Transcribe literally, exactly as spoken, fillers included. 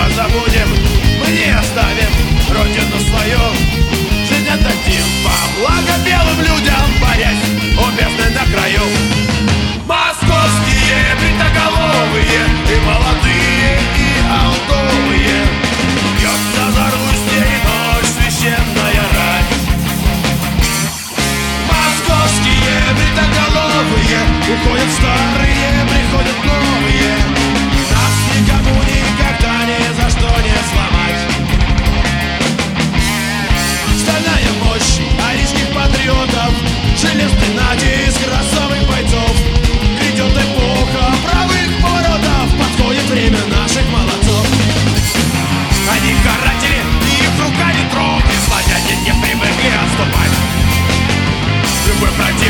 позабудем, мы не оставим родину свою. Жизнь отдадим во благо белым людям, борясь у бездны на краю. Московские бритоголовые и молодые, и алдовые, бьется за Русь и ночь священная рать. Московские бритоголовые уходят старые, приходят новые. Нас никому никогда ни за что не сломать. Стальная мощь арийских патриотов, железный натиск расовых бойцов. Грядет эпоха правых поворотов, подходит время наших молодцов. Они каратели, их рука не трогает, славяне не привыкли отступать. Любой против